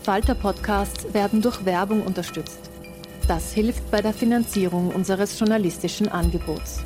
Falter-Podcasts werden durch Werbung unterstützt. Das hilft bei der Finanzierung unseres journalistischen Angebots.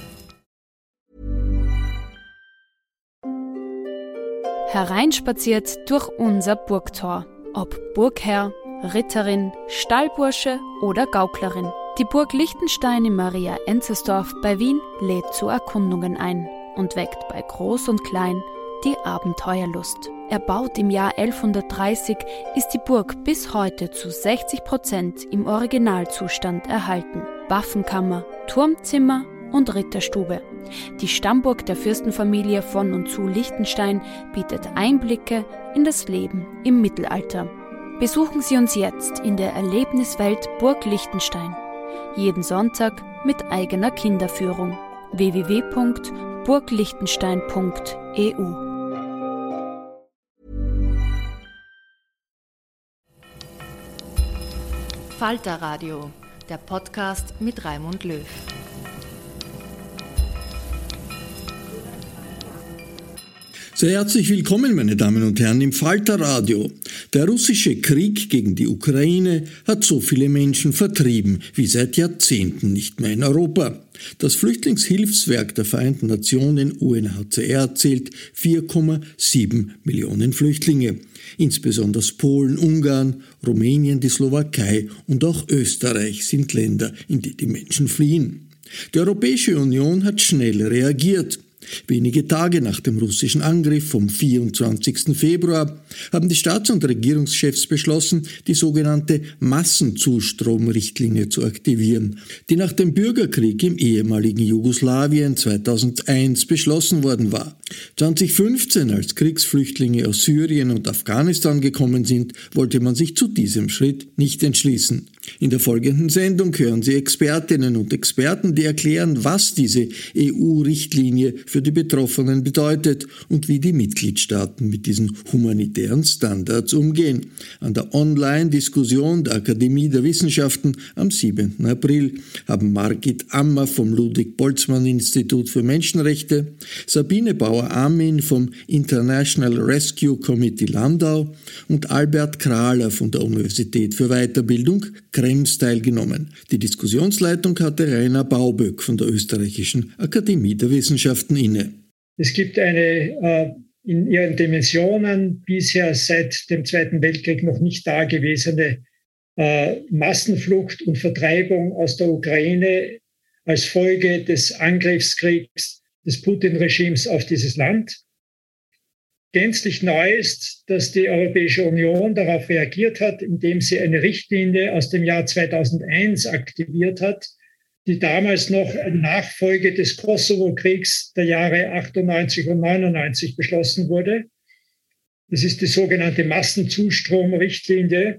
Hereinspaziert durch unser Burgtor. Ob Burgherr, Ritterin, Stallbursche oder Gauklerin. Die Burg Lichtenstein in Maria Enzersdorf bei Wien lädt zu Erkundungen ein und weckt bei Groß und Klein die Abenteuerlust. Erbaut im Jahr 1130 ist die Burg bis heute zu 60% im Originalzustand erhalten. Waffenkammer, Turmzimmer und Ritterstube. Die Stammburg der Fürstenfamilie von und zu Lichtenstein bietet Einblicke in das Leben im Mittelalter. Besuchen Sie uns jetzt in der Erlebniswelt Burg Lichtenstein. Jeden Sonntag mit eigener Kinderführung. www.burglichtenstein.eu. Falter Radio, der Podcast mit Raimund Löw. Sehr herzlich willkommen, meine Damen und Herren, im Falter Radio. Der russische Krieg gegen die Ukraine hat so viele Menschen vertrieben wie seit Jahrzehnten nicht mehr in Europa. Das Flüchtlingshilfswerk der Vereinten Nationen UNHCR zählt 4,7 Millionen Flüchtlinge. Insbesondere Polen, Ungarn, Rumänien, die Slowakei und auch Österreich sind Länder, in die die Menschen fliehen. Die Europäische Union hat schnell reagiert. Wenige Tage nach dem russischen Angriff vom 24. Februar haben die Staats- und Regierungschefs beschlossen, die sogenannte Massenzustromrichtlinie zu aktivieren, die nach dem Bürgerkrieg im ehemaligen Jugoslawien 2001 beschlossen worden war. 2015, als Kriegsflüchtlinge aus Syrien und Afghanistan gekommen sind, wollte man sich zu diesem Schritt nicht entschließen. In der folgenden Sendung hören Sie Expertinnen und Experten, die erklären, was diese EU-Richtlinie für die Betroffenen bedeutet und wie die Mitgliedstaaten mit diesen humanitären Standards umgehen. An der Online-Diskussion der Akademie der Wissenschaften am 7. April haben Margit Ammer vom Ludwig-Boltzmann-Institut für Menschenrechte, Sabine Bauer-Amin vom International Rescue Committee Landau und Albert Krahler von der Universität für Weiterbildung Krems teilgenommen. Die Diskussionsleitung hatte Rainer Bauböck von der Österreichischen Akademie der Wissenschaften inne. Es gibt eine in ihren Dimensionen bisher seit dem Zweiten Weltkrieg noch nicht dagewesene Massenflucht und Vertreibung aus der Ukraine als Folge des Angriffskriegs des Putin-Regimes auf dieses Land. Gänzlich neu ist, dass die Europäische Union darauf reagiert hat, indem sie eine Richtlinie aus dem Jahr 2001 aktiviert hat, die damals noch eine Nachfolge des Kosovo-Kriegs der Jahre 98 und 99 beschlossen wurde. Das ist die sogenannte Massenzustromrichtlinie,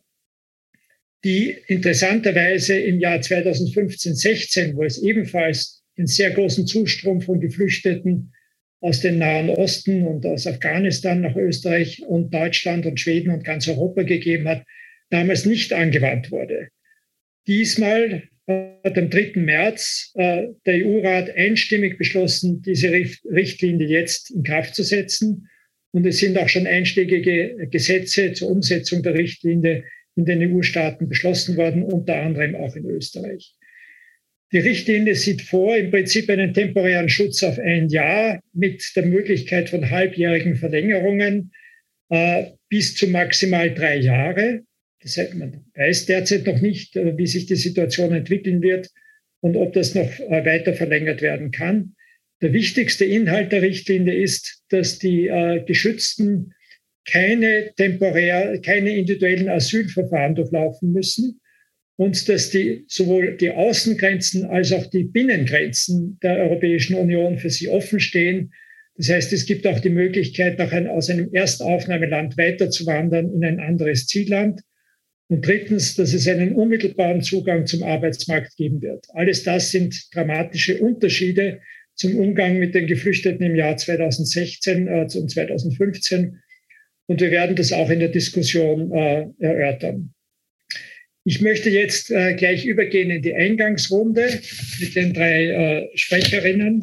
die interessanterweise im Jahr 2015-16, wo es ebenfalls einen sehr großen Zustrom von Geflüchteten aus dem Nahen Osten und aus Afghanistan nach Österreich und Deutschland und Schweden und ganz Europa gegeben hat, damals nicht angewandt wurde. Diesmal hat am 3. März der EU-Rat einstimmig beschlossen, diese Richtlinie jetzt in Kraft zu setzen. Und es sind auch schon einschlägige Gesetze zur Umsetzung der Richtlinie in den EU-Staaten beschlossen worden, unter anderem auch in Österreich. Die Richtlinie sieht vor, im Prinzip einen temporären Schutz auf 1 Jahr mit der Möglichkeit von halbjährigen Verlängerungen bis zu maximal 3 Jahre. Das heißt, man weiß derzeit noch nicht, wie sich die Situation entwickeln wird und ob das noch weiter verlängert werden kann. Der wichtigste Inhalt der Richtlinie ist, dass die Geschützten keine individuellen Asylverfahren durchlaufen müssen und dass sowohl die Außengrenzen als auch die Binnengrenzen der Europäischen Union für sie offen stehen. Das heißt, es gibt auch die Möglichkeit, aus einem Erstaufnahmeland weiterzuwandern in ein anderes Zielland. Und drittens, dass es einen unmittelbaren Zugang zum Arbeitsmarkt geben wird. Alles das sind dramatische Unterschiede zum Umgang mit den Geflüchteten im Jahr 2016 und 2015. Und wir werden das auch in der Diskussion erörtern. Ich möchte jetzt gleich übergehen in die Eingangsrunde mit den 3 Sprecherinnen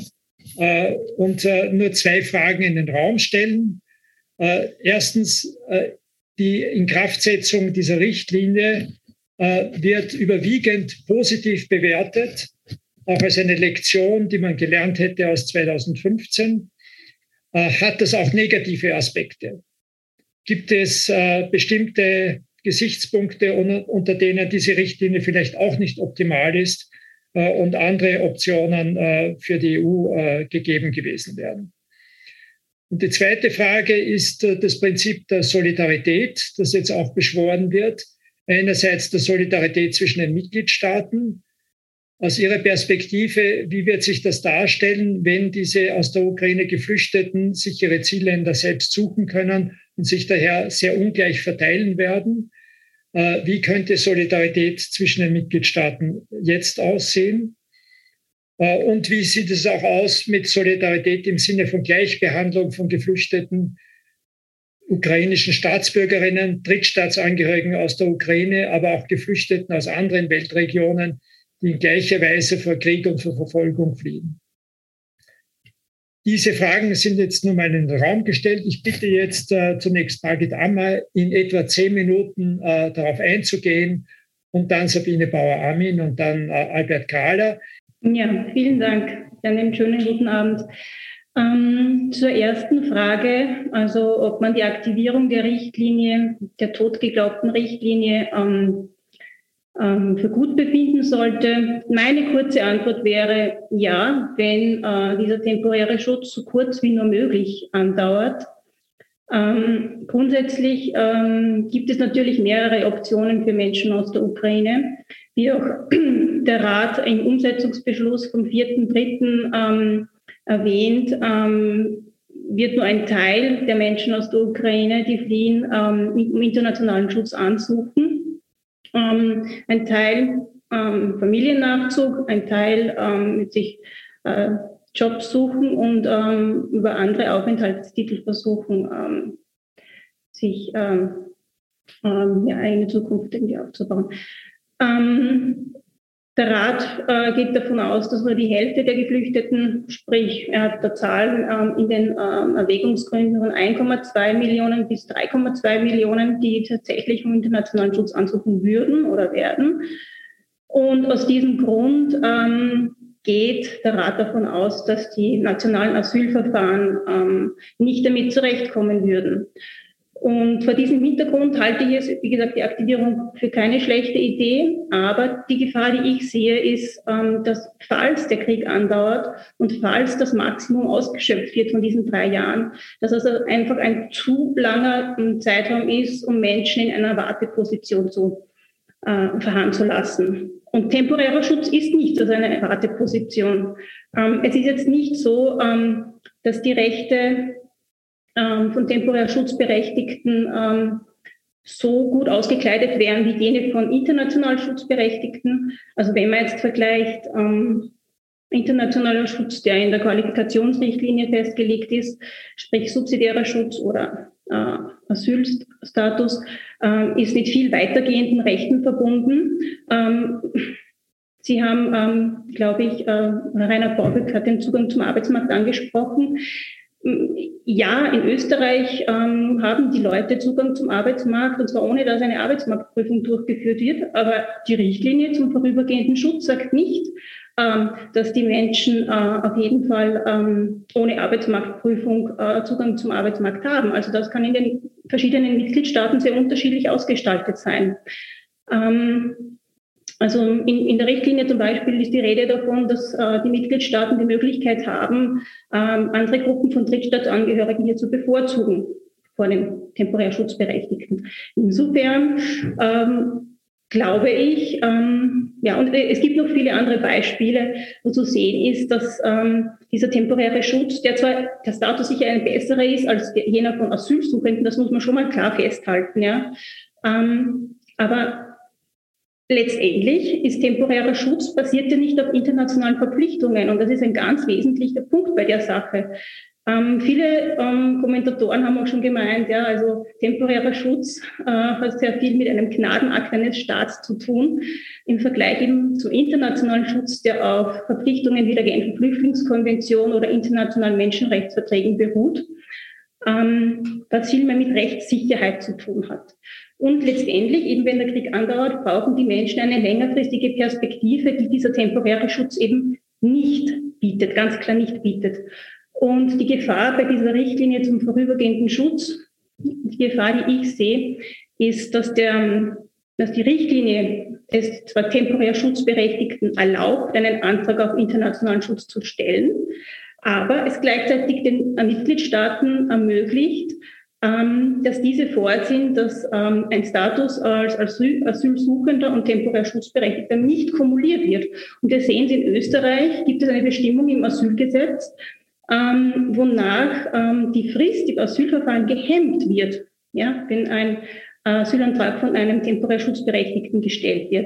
und nur 2 Fragen in den Raum stellen. Erstens, die Inkraftsetzung dieser Richtlinie wird überwiegend positiv bewertet, auch als eine Lektion, die man gelernt hätte aus 2015. Hat das auch negative Aspekte? Gibt es bestimmte Gesichtspunkte, unter denen diese Richtlinie vielleicht auch nicht optimal ist und andere Optionen für die EU gegeben gewesen wären? Und die zweite Frage ist das Prinzip der Solidarität, das jetzt auch beschworen wird. Einerseits der Solidarität zwischen den Mitgliedstaaten. Aus Ihrer Perspektive, wie wird sich das darstellen, wenn diese aus der Ukraine Geflüchteten sich ihre Zielländer selbst suchen können und sich daher sehr ungleich verteilen werden? Wie könnte Solidarität zwischen den Mitgliedstaaten jetzt aussehen? Und wie sieht es auch aus mit Solidarität im Sinne von Gleichbehandlung von geflüchteten ukrainischen Staatsbürgerinnen, Drittstaatsangehörigen aus der Ukraine, aber auch Geflüchteten aus anderen Weltregionen, die in gleicher Weise vor Krieg und vor Verfolgung fliehen? Diese Fragen sind jetzt nur mal in den Raum gestellt. Ich bitte jetzt zunächst Margit Ammer, in etwa 10 Minuten darauf einzugehen und dann Sabine Bauer-Amin und dann Albert Kahler. Ja, vielen Dank. Einen schönen guten Abend. Zur ersten Frage, also ob man die Aktivierung der Richtlinie, der totgeglaubten Richtlinie, für gut befinden sollte. Meine kurze Antwort wäre ja, wenn dieser temporäre Schutz so kurz wie nur möglich andauert. Grundsätzlich gibt es natürlich mehrere Optionen für Menschen aus der Ukraine, wie auch der Rat im Umsetzungsbeschluss vom 4.3. Erwähnt, wird nur ein Teil der Menschen aus der Ukraine, die fliehen, um internationalen Schutz ansuchen. Ein Teil Familiennachzug, ein Teil mit sich Jobs suchen und über andere Aufenthaltstitel versuchen, sich eine Zukunft irgendwie aufzubauen. Der Rat geht davon aus, dass nur die Hälfte der Geflüchteten, sprich er hat da Zahlen in den Erwägungsgründen von 1,2 Millionen bis 3,2 Millionen, die tatsächlich um internationalen Schutz ansuchen würden oder werden. Und aus diesem Grund geht der Rat davon aus, dass die nationalen Asylverfahren nicht damit zurechtkommen würden. Und vor diesem Hintergrund halte ich es, wie gesagt, die Aktivierung für keine schlechte Idee. Aber die Gefahr, die ich sehe, ist, dass falls der Krieg andauert und falls das Maximum ausgeschöpft wird von diesen 3 Jahren, dass also einfach ein zu langer Zeitraum ist, um Menschen in einer Warteposition zu verharren zu lassen. Und temporärer Schutz ist nicht so eine Warteposition. Es ist jetzt nicht so, dass die Rechte von temporär Schutzberechtigten so gut ausgekleidet wären wie jene von international Schutzberechtigten. Also wenn man jetzt vergleicht, internationaler Schutz, der in der Qualifikationsrichtlinie festgelegt ist, sprich subsidiärer Schutz oder Asylstatus, ist mit viel weitergehenden Rechten verbunden. Sie haben, glaube ich, Rainer Baubück hat den Zugang zum Arbeitsmarkt angesprochen. Ja, in Österreich haben die Leute Zugang zum Arbeitsmarkt, und zwar ohne, dass eine Arbeitsmarktprüfung durchgeführt wird. Aber die Richtlinie zum vorübergehenden Schutz sagt nicht, dass die Menschen auf jeden Fall ohne Arbeitsmarktprüfung Zugang zum Arbeitsmarkt haben. Also das kann in den verschiedenen Mitgliedstaaten sehr unterschiedlich ausgestaltet sein. Also in der Richtlinie zum Beispiel ist die Rede davon, dass die Mitgliedstaaten die Möglichkeit haben, andere Gruppen von Drittstaatsangehörigen hier zu bevorzugen vor den temporär Schutzberechtigten. Insofern glaube ich, ja, und es gibt noch viele andere Beispiele, wo zu sehen ist, dass dieser temporäre Schutz, der zwar der Status sicher ein besserer ist als jener von Asylsuchenden, das muss man schon mal klar festhalten, ja, aber letztendlich ist temporärer Schutz basiert ja nicht auf internationalen Verpflichtungen, und das ist ein ganz wesentlicher Punkt bei der Sache. Viele Kommentatoren haben auch schon gemeint, ja, also temporärer Schutz hat sehr viel mit einem Gnadenakt eines Staats zu tun, im Vergleich eben zum internationalen Schutz, der auf Verpflichtungen wie der Genfer Flüchtlingskonvention oder internationalen Menschenrechtsverträgen beruht. was viel mehr mit Rechtssicherheit zu tun hat. Und letztendlich, eben wenn der Krieg andauert, brauchen die Menschen eine längerfristige Perspektive, die dieser temporäre Schutz eben nicht bietet, ganz klar nicht bietet. Und die Gefahr bei dieser Richtlinie zum vorübergehenden Schutz, die Gefahr, die ich sehe, ist, dass die Richtlinie es zwar temporär Schutzberechtigten erlaubt, einen Antrag auf internationalen Schutz zu stellen, aber es gleichzeitig den Mitgliedstaaten ermöglicht, dass diese vorsehen, dass ein Status als Asylsuchender und temporär Schutzberechtigter nicht kumuliert wird. Und wir sehen es, in Österreich gibt es eine Bestimmung im Asylgesetz, wonach die Frist im Asylverfahren gehemmt wird, ja, wenn ein Asylantrag von einem temporär Schutzberechtigten gestellt wird.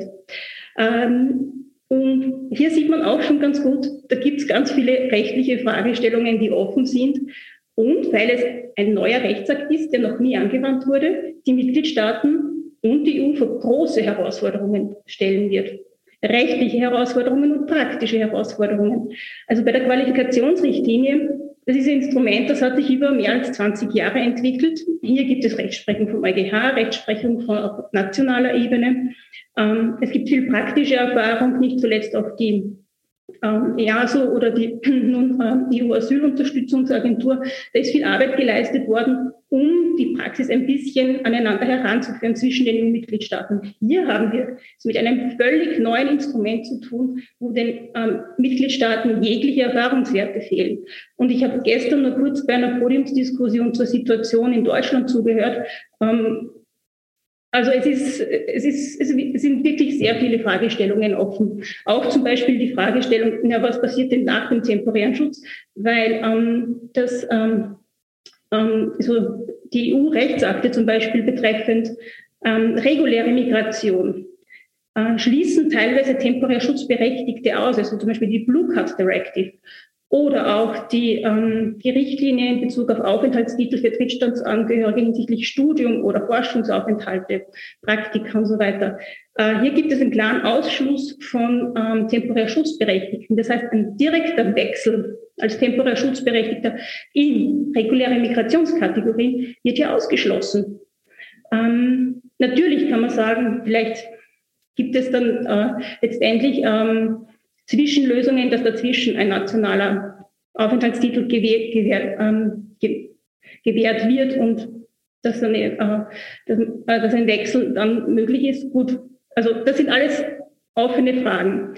Und hier sieht man auch schon ganz gut, da gibt es ganz viele rechtliche Fragestellungen, die offen sind. Und weil es ein neuer Rechtsakt ist, der noch nie angewandt wurde, die Mitgliedstaaten und die EU vor große Herausforderungen stellen wird. Rechtliche Herausforderungen und praktische Herausforderungen. Also bei der Qualifikationsrichtlinie, das ist ein Instrument, das hat sich über mehr als 20 Jahre entwickelt. Hier gibt es Rechtsprechung vom EuGH, Rechtsprechung von nationaler Ebene. Es gibt viel praktische Erfahrung, nicht zuletzt auch die EASO oder die EU-Asylunterstützungsagentur. Da ist viel Arbeit geleistet worden, um die Praxis ein bisschen aneinander heranzuführen zwischen den EU-Mitgliedstaaten. Hier haben wir es mit einem völlig neuen Instrument zu tun, wo den Mitgliedstaaten jegliche Erfahrungswerte fehlen. Und ich habe gestern nur kurz bei einer Podiumsdiskussion zur Situation in Deutschland zugehört. Also es sind wirklich sehr viele Fragestellungen offen. Auch zum Beispiel die Fragestellung, was passiert denn nach dem temporären Schutz? Weil die EU-Rechtsakte zum Beispiel betreffend reguläre Migration schließen teilweise temporär Schutzberechtigte aus, also zum Beispiel die Blue Card Directive. Oder auch die Richtlinie in Bezug auf Aufenthaltstitel für Drittstaatsangehörige hinsichtlich Studium oder Forschungsaufenthalte, Praktika und so weiter. Hier gibt es einen klaren Ausschluss von temporär Schutzberechtigten. Das heißt, ein direkter Wechsel als temporär Schutzberechtigter in reguläre Migrationskategorien wird hier ausgeschlossen. Natürlich kann man sagen, vielleicht gibt es dann letztendlich Zwischenlösungen, dass dazwischen ein nationaler Aufenthaltstitel gewährt wird und dass ein Wechsel dann möglich ist. Gut, also das sind alles offene Fragen.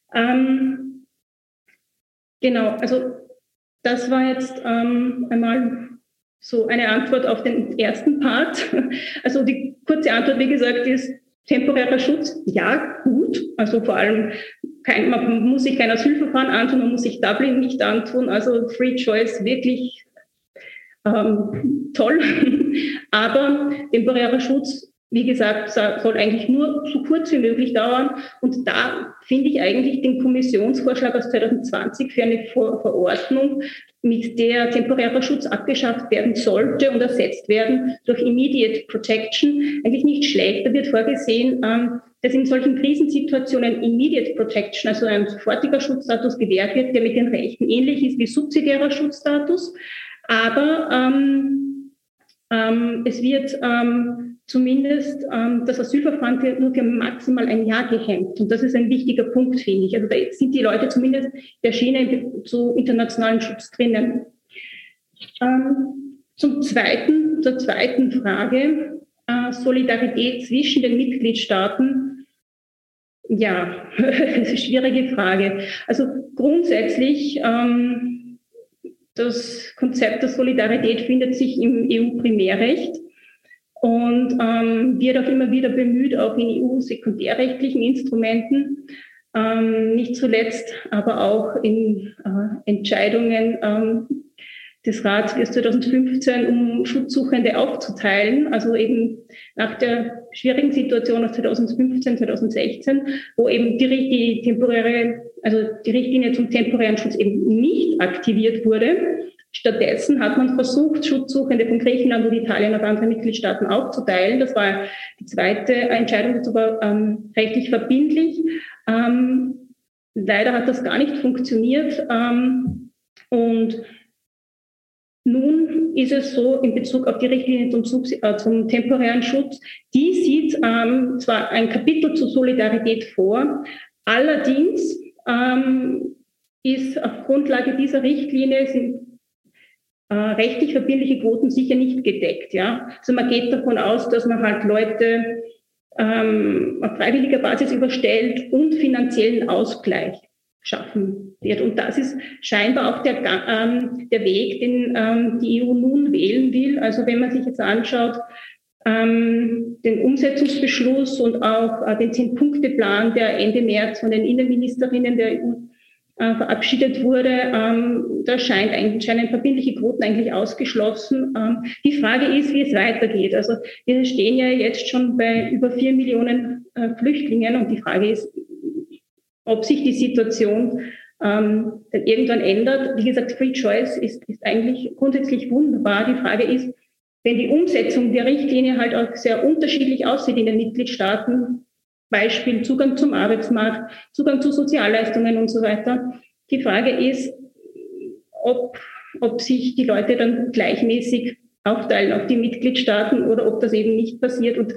Genau, also das war jetzt einmal so eine Antwort auf den ersten Part. Also die kurze Antwort, wie gesagt, ist temporärer Schutz, ja, gut. Also vor allem, man muss sich kein Asylverfahren antun, man muss sich Dublin nicht antun. Also Free Choice, wirklich toll. Aber temporärer Schutz, wie gesagt, soll eigentlich nur so kurz wie möglich dauern. Und da finde ich eigentlich den Kommissionsvorschlag aus 2020 für eine Verordnung, mit der temporärer Schutz abgeschafft werden sollte und ersetzt werden durch Immediate Protection, eigentlich nicht schlecht. Da wird vorgesehen, dass in solchen Krisensituationen Immediate Protection, also ein sofortiger Schutzstatus gewährt wird, der mit den Rechten ähnlich ist wie subsidiärer Schutzstatus. Aber es wird zumindest das Asylverfahren nur für maximal ein Jahr gehemmt. Und das ist ein wichtiger Punkt, finde ich. Also da sind die Leute zumindest der Schiene zu internationalen Schutz drinnen. Zur zweiten Frage, Solidarität zwischen den Mitgliedstaaten. Ja, das ist eine schwierige Frage. Also grundsätzlich, das Konzept der Solidarität findet sich im EU-Primärrecht und wird auch immer wieder bemüht, auch in EU-sekundärrechtlichen Instrumenten, nicht zuletzt, aber auch in Entscheidungen des Rats wie 2015, um Schutzsuchende aufzuteilen, also eben nach der schwierigen Situation aus 2015, 2016, wo eben die Richtlinie zum temporären Schutz eben nicht aktiviert wurde. Stattdessen hat man versucht, Schutzsuchende von Griechenland und Italien auf andere Mitgliedstaaten aufzuteilen. Das war die zweite Entscheidung, dazu war rechtlich verbindlich. Leider hat das gar nicht funktioniert. Und Nun ist es so, in Bezug auf die Richtlinie zum temporären Schutz, die sieht zwar ein Kapitel zur Solidarität vor, allerdings ist auf Grundlage dieser Richtlinie sind rechtlich verbindliche Quoten sicher nicht gedeckt. Ja? Also man geht davon aus, dass man halt Leute auf freiwilliger Basis überstellt und finanziellen Ausgleich schaffen wird. Und das ist scheinbar auch der Weg, den die EU nun wählen will. Also wenn man sich jetzt anschaut, den Umsetzungsbeschluss und auch den 10-Punkte-Plan, der Ende März von den Innenministerinnen der EU verabschiedet wurde, da scheinen verbindliche Quoten eigentlich ausgeschlossen. Die Frage ist, wie es weitergeht. Also wir stehen ja jetzt schon bei über 4 Millionen Flüchtlingen und die Frage ist, ob sich die Situation dann irgendwann ändert. Wie gesagt, Free Choice ist eigentlich grundsätzlich wunderbar. Die Frage ist, wenn die Umsetzung der Richtlinie halt auch sehr unterschiedlich aussieht in den Mitgliedstaaten, Beispiel Zugang zum Arbeitsmarkt, Zugang zu Sozialleistungen und so weiter. Die Frage ist, ob sich die Leute dann gleichmäßig aufteilen auf die Mitgliedstaaten oder ob das eben nicht passiert. Und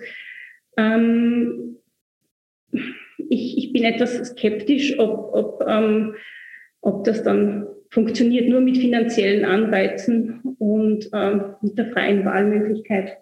ich bin etwas skeptisch, ob das dann funktioniert, nur mit finanziellen Anreizen und mit der freien Wahlmöglichkeit.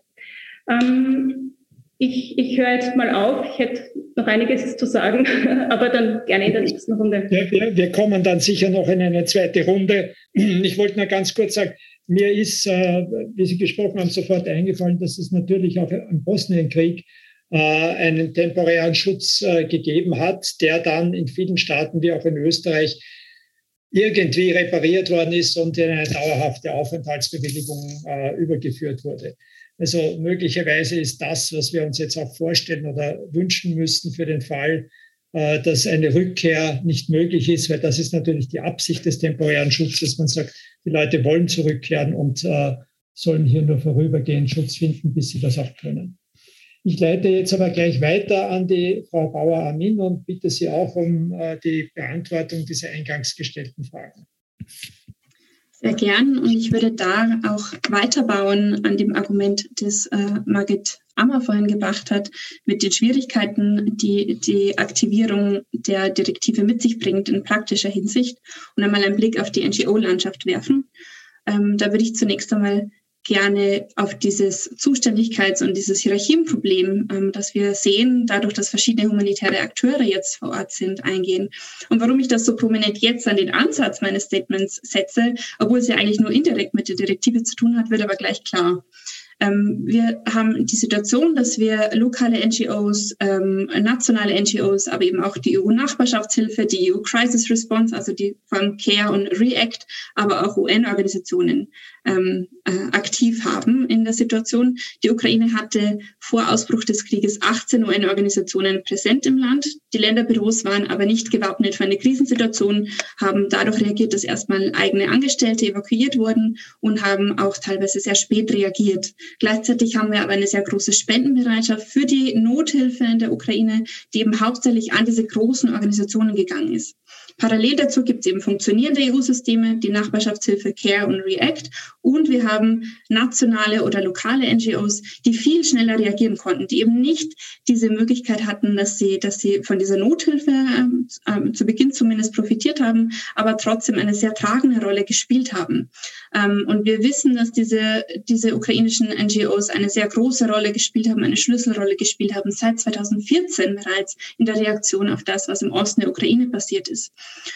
Ich höre jetzt mal auf. Ich hätte noch einiges zu sagen, aber dann gerne in der nächsten Runde. Ja, wir kommen dann sicher noch in eine zweite Runde. Ich wollte nur ganz kurz sagen, mir ist, wie Sie gesprochen haben, sofort eingefallen, dass es natürlich auch im Bosnienkrieg einen temporären Schutz gegeben hat, der dann in vielen Staaten wie auch in Österreich irgendwie repariert worden ist und in eine dauerhafte Aufenthaltsbewilligung übergeführt wurde. Also möglicherweise ist das, was wir uns jetzt auch vorstellen oder wünschen müssten für den Fall, dass eine Rückkehr nicht möglich ist, weil das ist natürlich die Absicht des temporären Schutzes. Man sagt, die Leute wollen zurückkehren und sollen hier nur vorübergehend Schutz finden, bis sie das auch können. Ich leite jetzt aber gleich weiter an die Frau Bauer-Amin und bitte Sie auch um die Beantwortung dieser eingangs gestellten Fragen. Sehr gern, und ich würde da auch weiterbauen an dem Argument, das Margit Ammer vorhin gebracht hat, mit den Schwierigkeiten, die die Aktivierung der Direktive mit sich bringt in praktischer Hinsicht, und einmal einen Blick auf die NGO-Landschaft werfen. Da würde ich zunächst einmal gerne auf dieses Zuständigkeits- und dieses Hierarchienproblem, das wir sehen, dadurch, dass verschiedene humanitäre Akteure jetzt vor Ort sind, eingehen. Und warum ich das so prominent jetzt an den Ansatz meines Statements setze, obwohl es ja eigentlich nur indirekt mit der Direktive zu tun hat, wird aber gleich klar. Wir haben die Situation, dass wir lokale NGOs, nationale NGOs, aber eben auch die EU-Nachbarschaftshilfe, die EU-Crisis Response, also die von CARE und REACT, aber auch UN-Organisationen aktiv haben in der Situation. Die Ukraine hatte vor Ausbruch des Krieges 18 UN-Organisationen präsent im Land. Die Länderbüros waren aber nicht gewappnet für eine Krisensituation, haben dadurch reagiert, dass erstmal eigene Angestellte evakuiert wurden und haben auch teilweise sehr spät reagiert. Gleichzeitig haben wir aber eine sehr große Spendenbereitschaft für die Nothilfe in der Ukraine, die eben hauptsächlich an diese großen Organisationen gegangen ist. Parallel dazu gibt es eben funktionierende EU-Systeme, die Nachbarschaftshilfe CARE und REACT, und wir haben nationale oder lokale NGOs, die viel schneller reagieren konnten, die eben nicht diese Möglichkeit hatten, dass sie von dieser Nothilfe zu Beginn zumindest profitiert haben, aber trotzdem eine sehr tragende Rolle gespielt haben. Und wir wissen, dass diese ukrainischen NGOs eine sehr große Rolle gespielt haben, eine Schlüsselrolle gespielt haben, seit 2014 bereits in der Reaktion auf das, was im Osten der Ukraine passiert ist.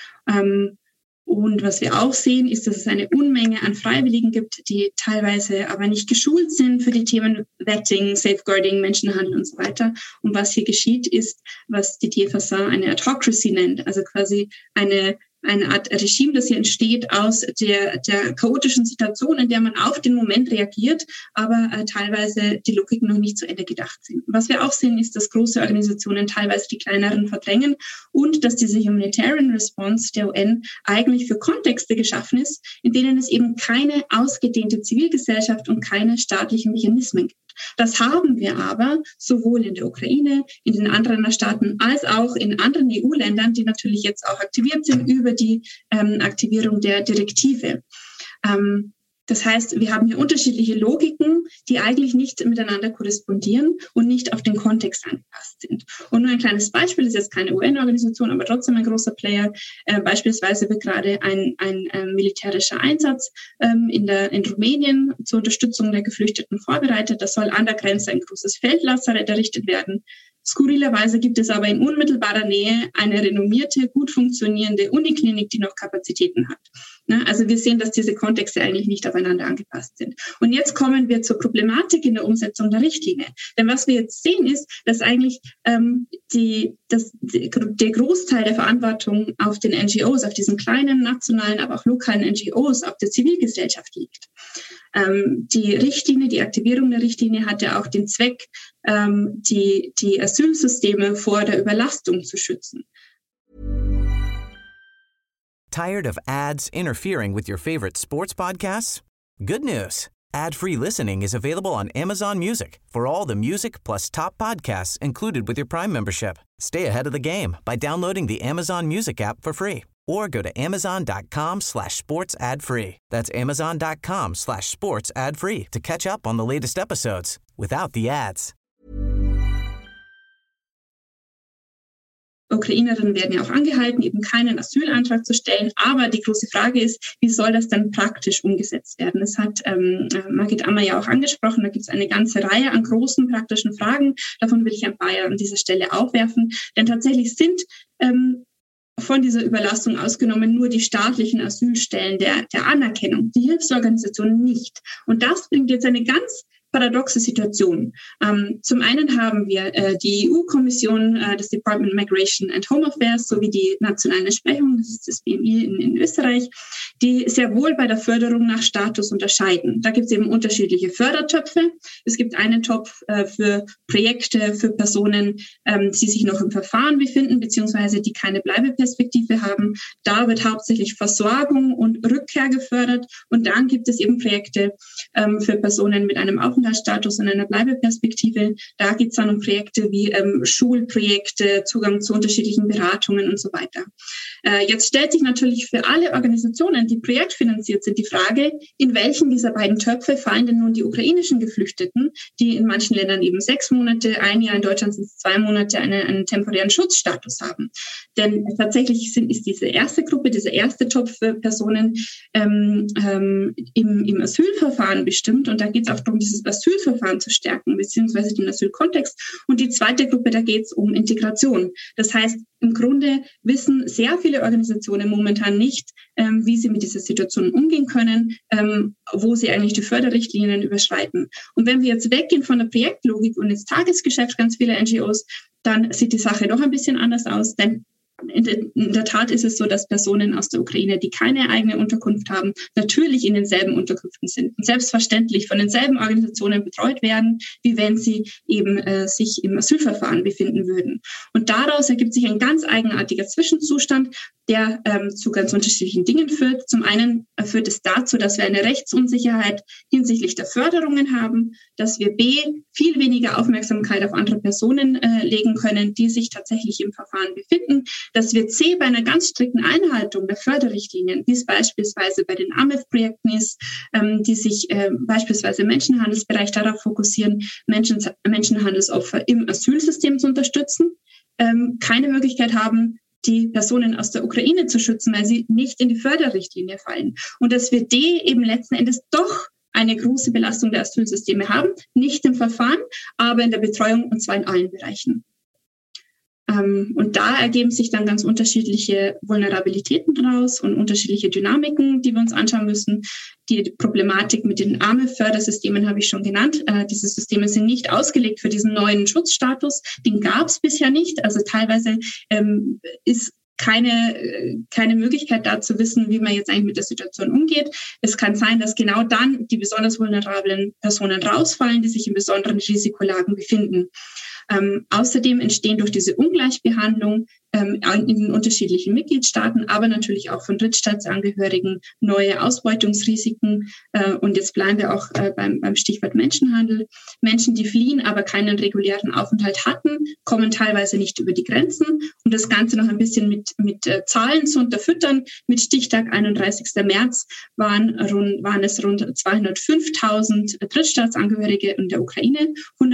Und was wir auch sehen, ist, dass es eine Unmenge an Freiwilligen gibt, die teilweise aber nicht geschult sind für die Themen Vetting, Safeguarding, Menschenhandel und so weiter. Und was hier geschieht, ist, was Didier Fassin eine Autocracy nennt, also quasi eine Art Regime, das hier entsteht aus der chaotischen Situation, in der man auf den Moment reagiert, aber teilweise die Logiken noch nicht zu Ende gedacht sind. Was wir auch sehen, ist, dass große Organisationen teilweise die kleineren verdrängen und dass diese Humanitarian Response der UN eigentlich für Kontexte geschaffen ist, in denen es eben keine ausgedehnte Zivilgesellschaft und keine staatlichen Mechanismen gibt. Das haben wir aber sowohl in der Ukraine, in den anderen Staaten, als auch in anderen EU-Ländern, die natürlich jetzt auch aktiviert sind über die Aktivierung der Direktive. Das heißt, wir haben hier unterschiedliche Logiken, die eigentlich nicht miteinander korrespondieren und nicht auf den Kontext angepasst sind. Und nur ein kleines Beispiel, ist jetzt keine UN-Organisation, aber trotzdem ein großer Player. Beispielsweise wird gerade ein militärischer Einsatz in Rumänien zur Unterstützung der Geflüchteten vorbereitet. Da soll an der Grenze ein großes Feldlazarett errichtet werden. Skurrilerweise gibt es aber in unmittelbarer Nähe eine renommierte, gut funktionierende Uniklinik, die noch Kapazitäten hat. Also wir sehen, dass diese Kontexte eigentlich nicht aufeinander angepasst sind. Und jetzt kommen wir zur Problematik in der Umsetzung der Richtlinie. Denn was wir jetzt sehen ist, dass eigentlich der Großteil der Verantwortung auf den NGOs, auf diesen kleinen nationalen, aber auch lokalen NGOs, auf der Zivilgesellschaft liegt. Die Richtlinie, die Aktivierung der Richtlinie hat ja auch den Zweck, die Asylsysteme vor der Überlastung zu schützen. Tired of ads interfering with your favorite sports podcasts? Good news. Ad-free listening is available on Amazon Music for all the music plus top podcasts included with your Prime membership. Stay ahead of the game by downloading the Amazon Music app for free or go to amazon.com/sports ad free. That's amazon.com/sports ad free to catch up on the latest episodes without the ads. Ukrainerinnen werden ja auch angehalten, eben keinen Asylantrag zu stellen. Aber die große Frage ist, wie soll das dann praktisch umgesetzt werden? Das hat Margit Ammer ja auch angesprochen. Da gibt es eine ganze Reihe an großen praktischen Fragen. Davon will ich ein paar an dieser Stelle aufwerfen. Denn tatsächlich sind von dieser Überlastung ausgenommen nur die staatlichen Asylstellen der Anerkennung, die Hilfsorganisationen nicht. Und das bringt jetzt eine ganz paradoxe Situation. Zum einen haben wir die EU-Kommission, das Department of Migration and Home Affairs sowie die nationalen Entsprechungen, das ist das BMI in Österreich, die sehr wohl bei der Förderung nach Status unterscheiden. Da gibt es eben unterschiedliche Fördertöpfe. Es gibt einen Topf für Projekte für Personen, die sich noch im Verfahren befinden, beziehungsweise die keine Bleibeperspektive haben. Da wird hauptsächlich Versorgung und Rückkehr gefördert. Und dann gibt es eben Projekte für Personen mit einem Aufenthaltsstatus und einer Bleibeperspektive. Da geht es dann um Projekte wie Schulprojekte, Zugang zu unterschiedlichen Beratungen und so weiter. Jetzt stellt sich natürlich für alle Organisationen, die projektfinanziert sind, die Frage, in welchen dieser beiden Töpfe fallen denn nun die ukrainischen Geflüchteten, die in manchen Ländern eben 6 Monate, ein Jahr, in Deutschland sind es 2 Monate, einen temporären Schutzstatus haben. Denn tatsächlich ist diese erste Gruppe, dieser erste Topf für Personen im Asylverfahren bestimmt. Und da geht es auch darum, dieses Asylverfahren zu stärken, beziehungsweise den Asylkontext. Und die zweite Gruppe, da geht es um Integration. Das heißt, im Grunde wissen sehr viele Organisationen momentan nicht, wie sie mit dieser Situation umgehen können, wo sie eigentlich die Förderrichtlinien überschreiten. Und wenn wir jetzt weggehen von der Projektlogik und ins Tagesgeschäft ganz vieler NGOs, dann sieht die Sache noch ein bisschen anders aus, denn in der Tat ist es so, dass Personen aus der Ukraine, die keine eigene Unterkunft haben, natürlich in denselben Unterkünften sind und selbstverständlich von denselben Organisationen betreut werden, wie wenn sie eben sich im Asylverfahren befinden würden. Und daraus ergibt sich ein ganz eigenartiger Zwischenzustand, der zu ganz unterschiedlichen Dingen führt. Zum einen führt es dazu, dass wir eine Rechtsunsicherheit hinsichtlich der Förderungen haben, dass wir B, viel weniger Aufmerksamkeit auf andere Personen legen können, die sich tatsächlich im Verfahren befinden, dass wir C, bei einer ganz strikten Einhaltung der Förderrichtlinien, wie es beispielsweise bei den AMIF-Projekten ist, die sich beispielsweise im Menschenhandelsbereich darauf fokussieren, Menschenhandelsopfer im Asylsystem zu unterstützen, keine Möglichkeit haben, die Personen aus der Ukraine zu schützen, weil sie nicht in die Förderrichtlinie fallen. Und dass wir D eben letzten Endes doch eine große Belastung der Asylsysteme haben, nicht im Verfahren, aber in der Betreuung, und zwar in allen Bereichen. Und da ergeben sich dann ganz unterschiedliche Vulnerabilitäten daraus und unterschiedliche Dynamiken, die wir uns anschauen müssen. Die Problematik mit den AMIF-Fördersystemen habe ich schon genannt. Diese Systeme sind nicht ausgelegt für diesen neuen Schutzstatus. Den gab es bisher nicht. Also teilweise ist keine Möglichkeit da zu wissen, wie man jetzt eigentlich mit der Situation umgeht. Es kann sein, dass genau dann die besonders vulnerablen Personen rausfallen, die sich in besonderen Risikolagen befinden. Außerdem entstehen durch diese Ungleichbehandlung in den unterschiedlichen Mitgliedstaaten, aber natürlich auch von Drittstaatsangehörigen, neue Ausbeutungsrisiken. Und jetzt bleiben wir auch beim Stichwort Menschenhandel. Menschen, die fliehen, aber keinen regulären Aufenthalt hatten, kommen teilweise nicht über die Grenzen. Um das Ganze noch ein bisschen mit Zahlen zu unterfüttern, mit Stichtag 31. März waren es rund 205.000 Drittstaatsangehörige in der Ukraine,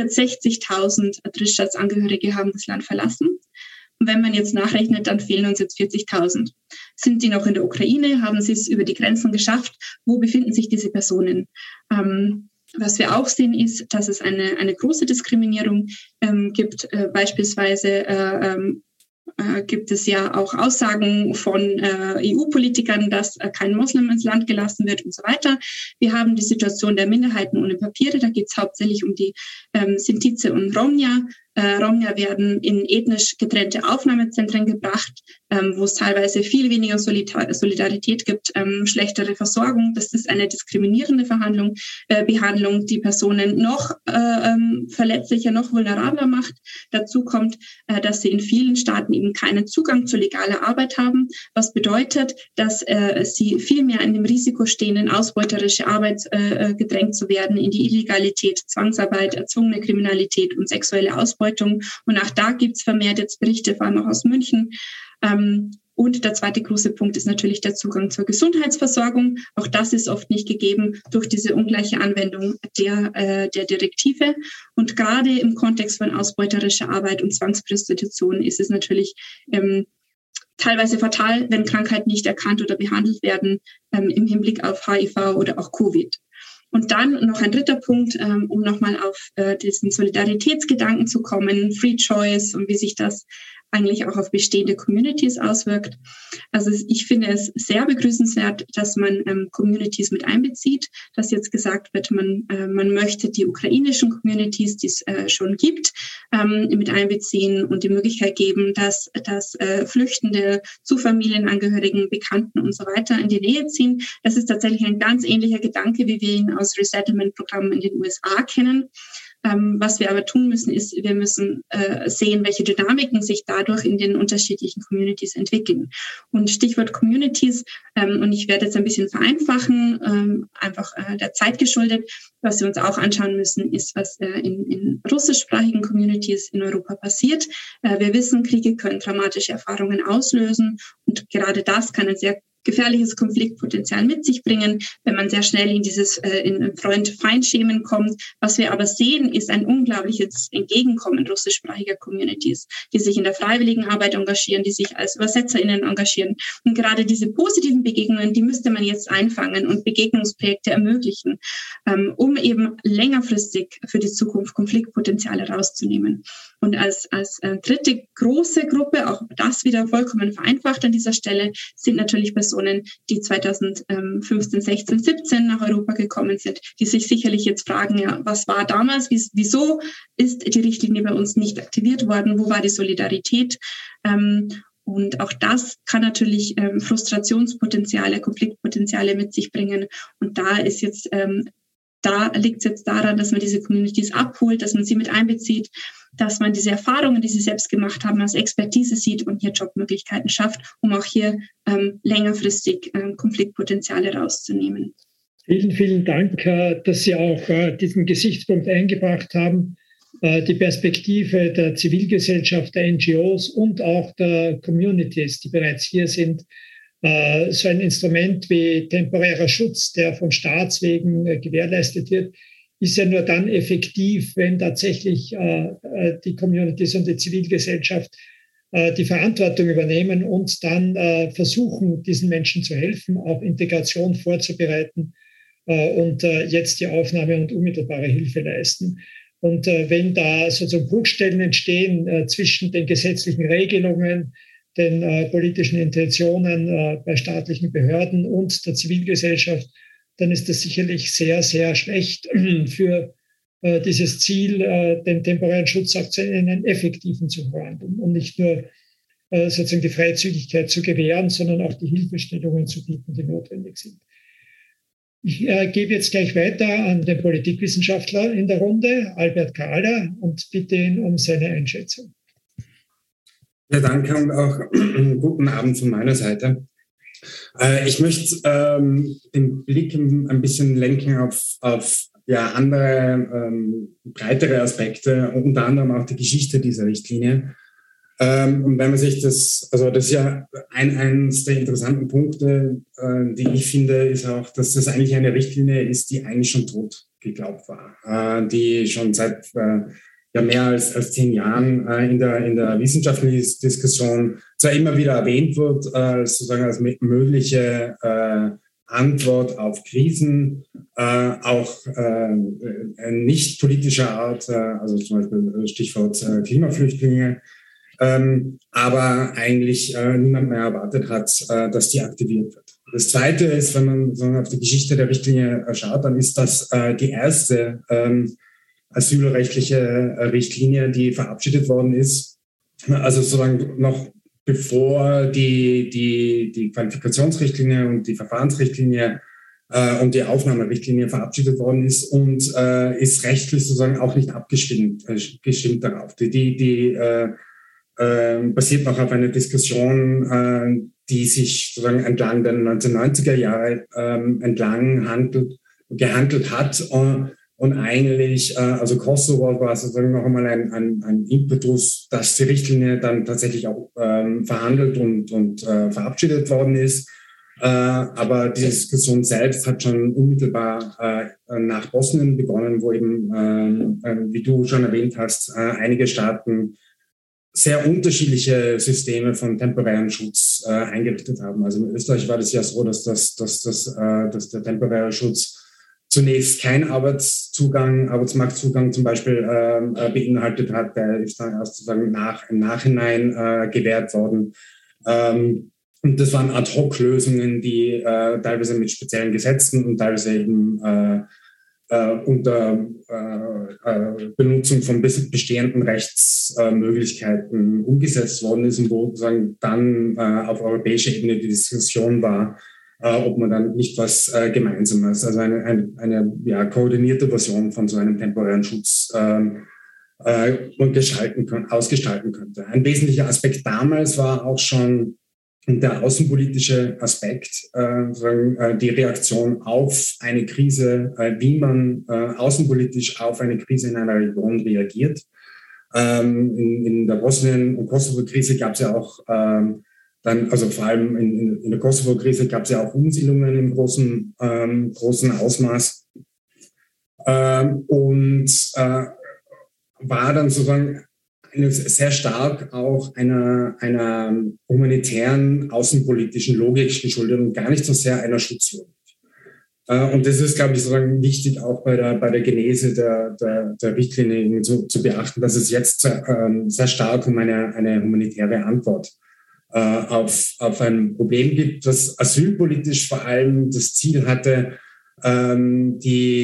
160.000 Drittstaatsangehörige haben das Land verlassen. Und wenn man jetzt nachrechnet, dann fehlen uns jetzt 40.000. Sind die noch in der Ukraine? Haben sie es über die Grenzen geschafft? Wo befinden sich diese Personen? Was wir auch sehen, ist, dass es eine große Diskriminierung gibt. Beispielsweise gibt es ja auch Aussagen von EU-Politikern, dass kein Moslem ins Land gelassen wird und so weiter. Wir haben die Situation der Minderheiten ohne Papiere. Da geht es hauptsächlich um die Sintize und Romnia. Romnia werden in ethnisch getrennte Aufnahmezentren gebracht, wo es teilweise viel weniger Solidarität gibt, schlechtere Versorgung. Das ist eine diskriminierende Behandlung, die Personen noch verletzlicher, noch vulnerabler macht. Dazu kommt, dass sie in vielen Staaten eben keinen Zugang zu legaler Arbeit haben, was bedeutet, dass sie viel mehr in dem Risiko stehen, in ausbeuterische Arbeit gedrängt zu werden, in die Illegalität, Zwangsarbeit, erzwungene Kriminalität und sexuelle Ausbeutung. Und auch da gibt es vermehrt jetzt Berichte, vor allem auch aus München. Und der zweite große Punkt ist natürlich der Zugang zur Gesundheitsversorgung. Auch das ist oft nicht gegeben durch diese ungleiche Anwendung der Direktive. Und gerade im Kontext von ausbeuterischer Arbeit und Zwangsprostitution ist es natürlich teilweise fatal, wenn Krankheiten nicht erkannt oder behandelt werden im Hinblick auf HIV oder auch Covid. Und dann noch ein dritter Punkt, um nochmal auf diesen Solidaritätsgedanken zu kommen, Free Choice und wie sich das eigentlich auch auf bestehende Communities auswirkt. Also ich finde es sehr begrüßenswert, dass man Communities mit einbezieht, dass jetzt gesagt wird, man möchte die ukrainischen Communities, die es schon gibt, mit einbeziehen und die Möglichkeit geben, dass Flüchtende zu Familienangehörigen, Bekannten und so weiter in die Nähe ziehen. Das ist tatsächlich ein ganz ähnlicher Gedanke, wie wir ihn aus Resettlement-Programmen in den USA kennen. Was wir aber tun müssen, ist, wir müssen sehen, welche Dynamiken sich dadurch in den unterschiedlichen Communities entwickeln. Und Stichwort Communities, und ich werde jetzt ein bisschen vereinfachen, einfach der Zeit geschuldet. Was wir uns auch anschauen müssen, ist, was in russischsprachigen Communities in Europa passiert. Wir wissen, Kriege können traumatische Erfahrungen auslösen und gerade das kann ein sehr gefährliches Konfliktpotenzial mit sich bringen, wenn man sehr schnell in dieses in Freund-Feind-Schemen kommt. Was wir aber sehen, ist ein unglaubliches Entgegenkommen russischsprachiger Communities, die sich in der freiwilligen Arbeit engagieren, die sich als ÜbersetzerInnen engagieren. Und gerade diese positiven Begegnungen, die müsste man jetzt einfangen und Begegnungsprojekte ermöglichen, um eben längerfristig für die Zukunft Konfliktpotenziale rauszunehmen. Und als dritte große Gruppe, auch das wieder vollkommen vereinfacht an dieser Stelle, sind natürlich Personen, die 2015, 16, 17 nach Europa gekommen sind, die sich sicherlich jetzt fragen, ja, was war damals, wieso ist die Richtlinie bei uns nicht aktiviert worden, wo war die Solidarität? Und auch das kann natürlich Frustrationspotenziale, Konfliktpotenziale mit sich bringen. Und da liegt es jetzt daran, dass man diese Communities abholt, dass man sie mit einbezieht, dass man diese Erfahrungen, die sie selbst gemacht haben, als Expertise sieht und hier Jobmöglichkeiten schafft, um auch hier längerfristig Konfliktpotenziale rauszunehmen. Vielen, vielen Dank, dass Sie auch diesen Gesichtspunkt eingebracht haben, die Perspektive der Zivilgesellschaft, der NGOs und auch der Communities, die bereits hier sind. So ein Instrument wie temporärer Schutz, der von Staatswegen gewährleistet wird, ist ja nur dann effektiv, wenn tatsächlich die Communities und die Zivilgesellschaft die Verantwortung übernehmen und dann versuchen, diesen Menschen zu helfen, auch Integration vorzubereiten und jetzt die Aufnahme und unmittelbare Hilfe leisten. Und wenn da sozusagen Bruchstellen entstehen zwischen den gesetzlichen Regelungen, den politischen Intentionen bei staatlichen Behörden und der Zivilgesellschaft, dann ist das sicherlich sehr, sehr schlecht für dieses Ziel, den temporären Schutz auch zu einem effektiven zu verwandeln und nicht nur sozusagen die Freizügigkeit zu gewähren, sondern auch die Hilfestellungen zu bieten, die notwendig sind. Ich gebe jetzt gleich weiter an den Politikwissenschaftler in der Runde, Albert Kahler, und bitte ihn um seine Einschätzung. Ja, danke und auch guten Abend von meiner Seite. Ich möchte den Blick ein bisschen lenken auf andere, breitere Aspekte, unter anderem auch die Geschichte dieser Richtlinie. Und wenn man sich das ist ja eines der interessanten Punkte, die ich finde, ist auch, dass das eigentlich eine Richtlinie ist, die eigentlich schon tot geglaubt war, die schon seit mehr als 10 Jahren in der wissenschaftlichen Diskussion zwar immer wieder erwähnt wird, sozusagen als mögliche Antwort auf Krisen, auch nicht politischer Art, also zum Beispiel Stichwort Klimaflüchtlinge, aber eigentlich niemand mehr erwartet hat, dass die aktiviert wird. Das Zweite ist, wenn man so auf die Geschichte der Richtlinie schaut, dann ist das die erste asylrechtliche Richtlinie, die verabschiedet worden ist. Also sozusagen noch bevor die Qualifikationsrichtlinie und die Verfahrensrichtlinie und die Aufnahmerichtlinie verabschiedet worden ist und ist rechtlich sozusagen auch nicht abgestimmt darauf. Die basiert noch auf einer Diskussion, die sich sozusagen entlang der 1990er Jahre gehandelt hat. Und eigentlich, also Kosovo war sozusagen noch einmal ein Impetus, dass die Richtlinie dann tatsächlich auch verhandelt und verabschiedet worden ist. Aber die Diskussion selbst hat schon unmittelbar nach Bosnien begonnen, wo eben, wie du schon erwähnt hast, einige Staaten sehr unterschiedliche Systeme von temporären Schutz eingerichtet haben. Also in Österreich war das ja so, dass der temporäre Schutz zunächst kein Arbeitsmarktzugang zum Beispiel beinhaltet hat. Der ist dann erst sozusagen im Nachhinein gewährt worden. Und das waren Ad-hoc-Lösungen, die teilweise mit speziellen Gesetzen und teilweise eben unter Benutzung von bestehenden Rechtsmöglichkeiten umgesetzt worden ist und wo sozusagen dann auf europäischer Ebene die Diskussion war, ob man dann nicht was Gemeinsames, also eine koordinierte Version von so einem temporären Schutz ausgestalten könnte. Ein wesentlicher Aspekt damals war auch schon der außenpolitische Aspekt, die Reaktion auf eine Krise, wie man außenpolitisch auf eine Krise in einer Region reagiert. In der Bosnien- und Kosovo-Krise gab es ja auch vor allem in der Kosovo-Krise gab es ja auch Umsiedlungen im großen Ausmaß und war dann sozusagen sehr stark auch einer humanitären, außenpolitischen Logik geschuldet und gar nicht so sehr einer Schutzlogik. Und das ist, glaube ich, sozusagen wichtig auch bei der Genese der Richtlinie zu beachten, dass es jetzt sehr stark um eine humanitäre Antwort auf ein Problem gibt, das asylpolitisch vor allem das Ziel hatte, eine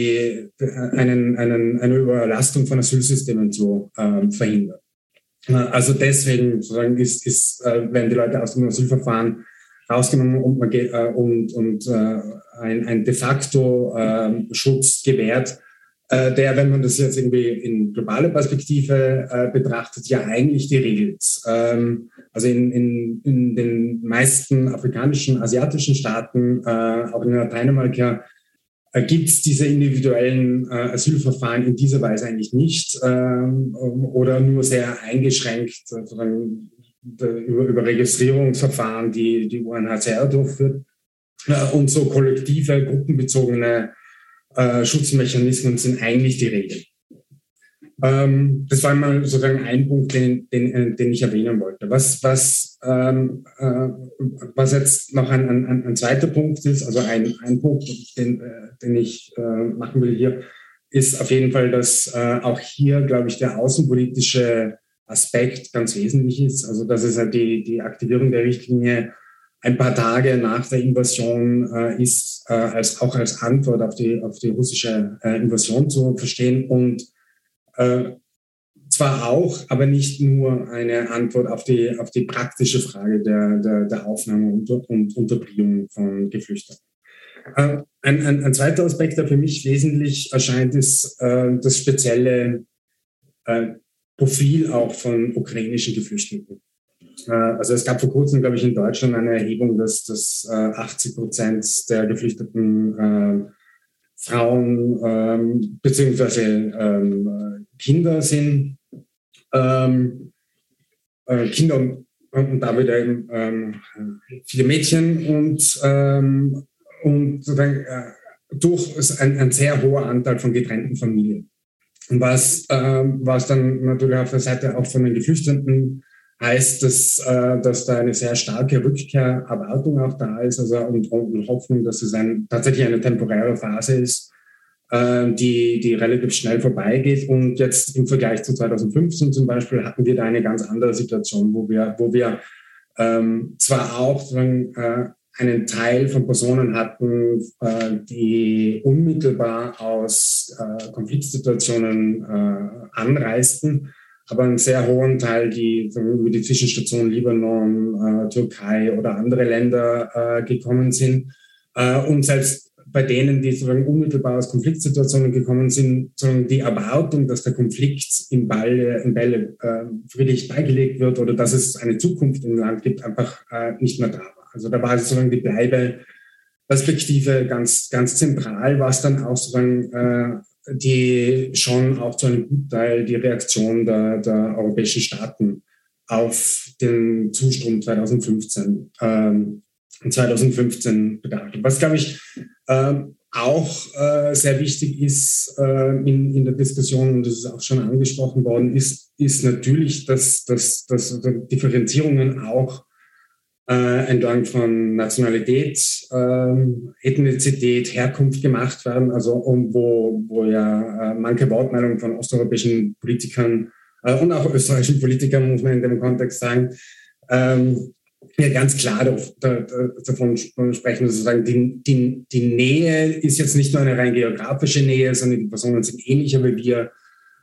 Überlastung von Asylsystemen zu verhindern. Also deswegen sozusagen werden die Leute aus dem Asylverfahren rausgenommen und man geht ein de facto Schutz gewährt, der, wenn man das jetzt irgendwie in globaler Perspektive betrachtet, ja eigentlich die Regel ist. Also in den meisten afrikanischen, asiatischen Staaten, auch in Lateinamerika, gibt es diese individuellen Asylverfahren in dieser Weise eigentlich nicht oder nur sehr eingeschränkt über Registrierungsverfahren, die UNHCR durchführt. Und so kollektive, gruppenbezogene Schutzmechanismen sind eigentlich die Regel. Das war mal sozusagen ein Punkt, den ich erwähnen wollte. Was jetzt noch ein zweiter Punkt ist, also ein Punkt, den ich machen will hier, ist auf jeden Fall, dass auch hier, glaube ich, der außenpolitische Aspekt ganz wesentlich ist. Also dass es halt die Aktivierung der Richtlinie ein paar Tage nach der Invasion ist, auch als Antwort auf die russische Invasion zu verstehen und zwar auch, aber nicht nur eine Antwort auf die praktische Frage der Aufnahme und Unterbringung von Geflüchteten. Ein zweiter Aspekt, der für mich wesentlich erscheint, ist das spezielle Profil auch von ukrainischen Geflüchteten. Also es gab vor kurzem, glaube ich, in Deutschland eine Erhebung, dass 80% der geflüchteten Frauen beziehungsweise Kinder sind. Kinder und da wieder eben viele Mädchen und sozusagen durch ein sehr hoher Anteil von getrennten Familien. Und was dann natürlich auf der Seite auch von den Geflüchteten heißt, dass da eine sehr starke Rückkehrerwartung auch da ist, also und Hoffnung, dass es tatsächlich eine temporäre Phase ist, die relativ schnell vorbeigeht. Und jetzt im Vergleich zu 2015 zum Beispiel hatten wir da eine ganz andere Situation, wo wir zwar auch einen Teil von Personen hatten, die unmittelbar aus Konfliktsituationen anreisten, aber einen sehr hohen Teil, die über die Zwischenstation Libanon, Türkei oder andere Länder gekommen sind. Und selbst bei denen, die sozusagen unmittelbar aus Konfliktsituationen gekommen sind, die Erwartung, dass der Konflikt in Bälle friedlich beigelegt wird oder dass es eine Zukunft im Land gibt, einfach nicht mehr da war. Also da war sozusagen die Bleibeperspektive ganz, ganz zentral, was dann auch sozusagen die schon auch zu einem Gutteil die Reaktion der europäischen Staaten auf den Zustrom 2015 bedacht. Was, glaube ich, auch sehr wichtig ist in der Diskussion, und das ist auch schon angesprochen worden, ist natürlich, dass Differenzierungen auch entlang von Nationalität, Ethnizität, Herkunft gemacht werden, also wo ja manche Wortmeldungen von osteuropäischen Politikern und auch österreichischen Politikern, muss man in dem Kontext sagen, ja ganz klar davon sprechen, sozusagen die Nähe ist jetzt nicht nur eine rein geografische Nähe, sondern die Personen sind ähnlicher wie wir.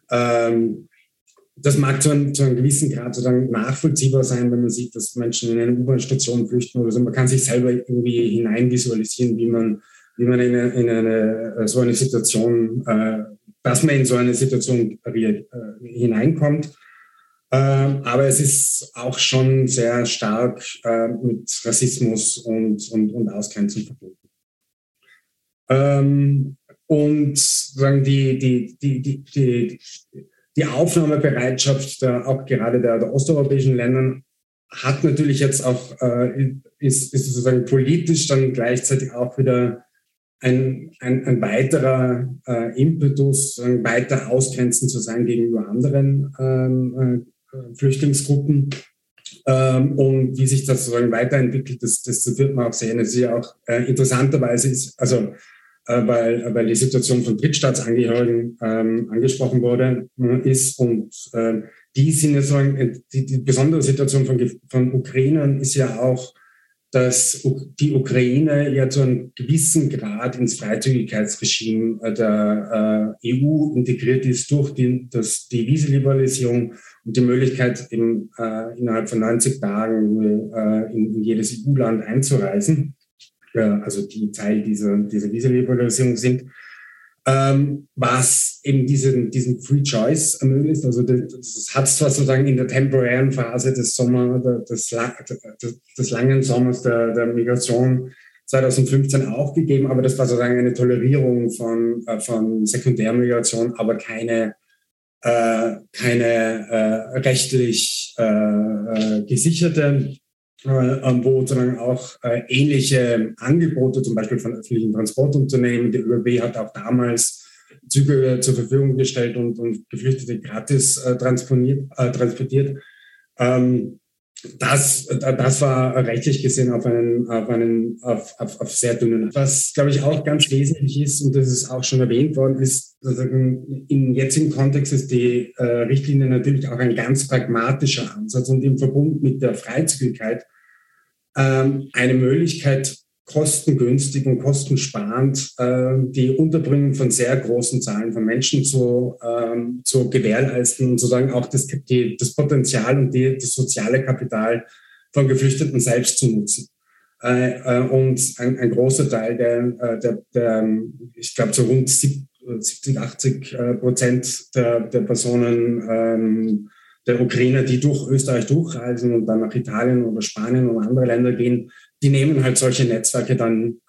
Das mag zu einem gewissen Grad sozusagen nachvollziehbar sein, wenn man sieht, dass Menschen in eine U-Bahn-Station flüchten oder so. Man kann sich selber irgendwie hineinvisualisieren, wie man in so eine Situation, dass man in so eine Situation hineinkommt. Aber es ist auch schon sehr stark mit Rassismus und Ausgrenzung verbunden. Und sagen die Aufnahmebereitschaft auch gerade der osteuropäischen Ländern hat natürlich jetzt auch, ist sozusagen politisch dann gleichzeitig auch wieder ein weiterer Impetus, weiter ausgrenzend zu sein gegenüber anderen Flüchtlingsgruppen. Und wie sich das sozusagen weiterentwickelt, das wird man auch sehen. Es ist ja auch interessanterweise weil die Situation von Drittstaatsangehörigen angesprochen wurde, ist. Und die sind ja sozusagen, die besondere Situation von Ukrainern ist ja auch, dass die Ukraine ja zu einem gewissen Grad ins Freizügigkeitsregime der EU integriert ist durch die Visaliberalisierung und die Möglichkeit, innerhalb von 90 Tagen in jedes EU-Land einzureisen. Also die Teil dieser Visaliberalisierung sind, was eben diesen Free Choice ermöglicht. Also das hat zwar sozusagen in der temporären Phase des langen Sommers der Migration 2015 auch gegeben, aber das war sozusagen eine Tolerierung von Sekundärmigration, aber keine rechtlich gesicherte, wo sozusagen auch ähnliche Angebote, zum Beispiel von öffentlichen Transportunternehmen, die ÖBB hat auch damals Züge zur Verfügung gestellt und Geflüchtete gratis transportiert. Das war rechtlich gesehen auf sehr dünnen. Was, glaube ich, auch ganz wesentlich ist, und das ist auch schon erwähnt worden, ist, im jetzigen Kontext ist die Richtlinie natürlich auch ein ganz pragmatischer Ansatz und im Verbund mit der Freizügigkeit eine Möglichkeit, kostengünstig und kostensparend die Unterbringung von sehr großen Zahlen von Menschen zu gewährleisten und sozusagen auch das Potenzial und das soziale Kapital von Geflüchteten selbst zu nutzen. Und ein großer Teil der ich glaube so rund 70-80% der Personen, der Ukrainer, die durch Österreich durchreisen und dann nach Italien oder Spanien oder andere Länder gehen, die nehmen halt solche Netzwerke dann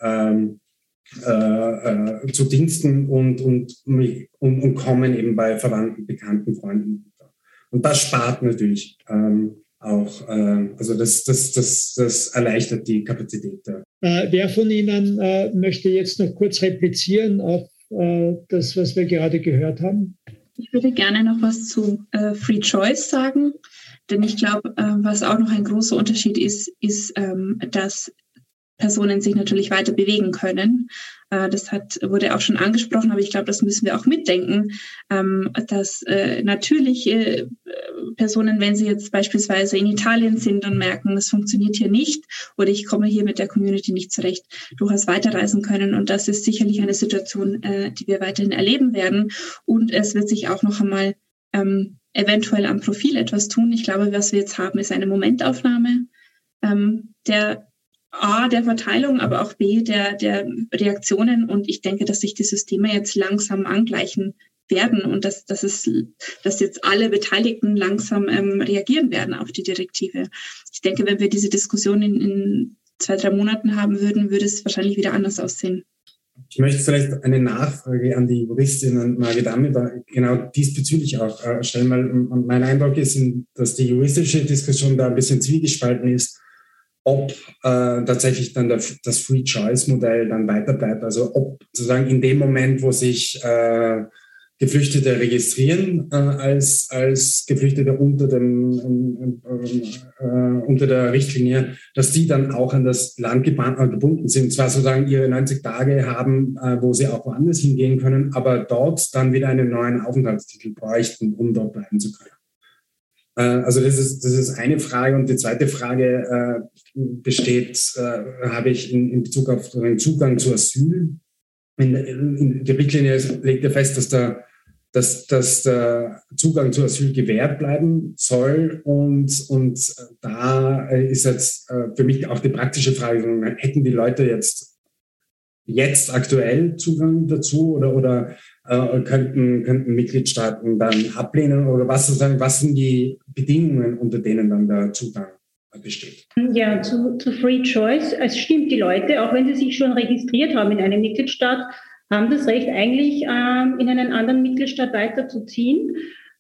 zu Diensten und kommen eben bei Verwandten, Bekannten, Freunden. Und das spart natürlich auch, also das erleichtert die Kapazität. Wer von Ihnen möchte jetzt noch kurz replizieren auf das, was wir gerade gehört haben? Ich würde gerne noch was zu Free Choice sagen, denn ich glaube, was auch noch ein großer Unterschied ist, dass Personen sich natürlich weiter bewegen können. Das wurde auch schon angesprochen, aber ich glaube, das müssen wir auch mitdenken, dass natürlich Personen, wenn sie jetzt beispielsweise in Italien sind und merken, es funktioniert hier nicht oder ich komme hier mit der Community nicht zurecht, durchaus weiterreisen können. Und das ist sicherlich eine Situation, die wir weiterhin erleben werden. Und es wird sich auch noch einmal eventuell am Profil etwas tun. Ich glaube, was wir jetzt haben, ist eine Momentaufnahme der Verteilung, aber auch B, der Reaktionen. Und ich denke, dass sich die Systeme jetzt langsam angleichen werden und dass jetzt alle Beteiligten langsam reagieren werden auf die Direktive. Ich denke, wenn wir diese Diskussion in 2-3 Monaten haben würden, würde es wahrscheinlich wieder anders aussehen. Ich möchte vielleicht eine Nachfrage an die Juristin und Margit Ammer genau diesbezüglich auch stellen, weil mein Eindruck ist, dass die juristische Diskussion da ein bisschen zwiegespalten ist, ob tatsächlich dann das Free-Choice-Modell dann weiter bleibt. Also ob sozusagen in dem Moment, wo sich Geflüchtete registrieren als Geflüchtete unter der Richtlinie, dass die dann auch an das Land gebunden sind. Zwar sozusagen ihre 90 Tage haben, wo sie auch woanders hingehen können, aber dort dann wieder einen neuen Aufenthaltstitel bräuchten, um dort bleiben zu können. Also das ist eine Frage. Und die zweite Frage habe ich in Bezug auf den Zugang zu Asyl. Die Richtlinie legt ja fest, dass der Zugang zu Asyl gewährt bleiben soll. Und da ist jetzt für mich auch die praktische Frage, hätten die Leute jetzt aktuell Zugang dazu oder könnten Mitgliedstaaten dann ablehnen oder was sind die Bedingungen, unter denen dann der Zugang besteht? Ja, zu Free Choice. Es stimmt, die Leute, auch wenn sie sich schon registriert haben in einem Mitgliedstaat, haben das Recht eigentlich in einen anderen Mitgliedstaat weiterzuziehen.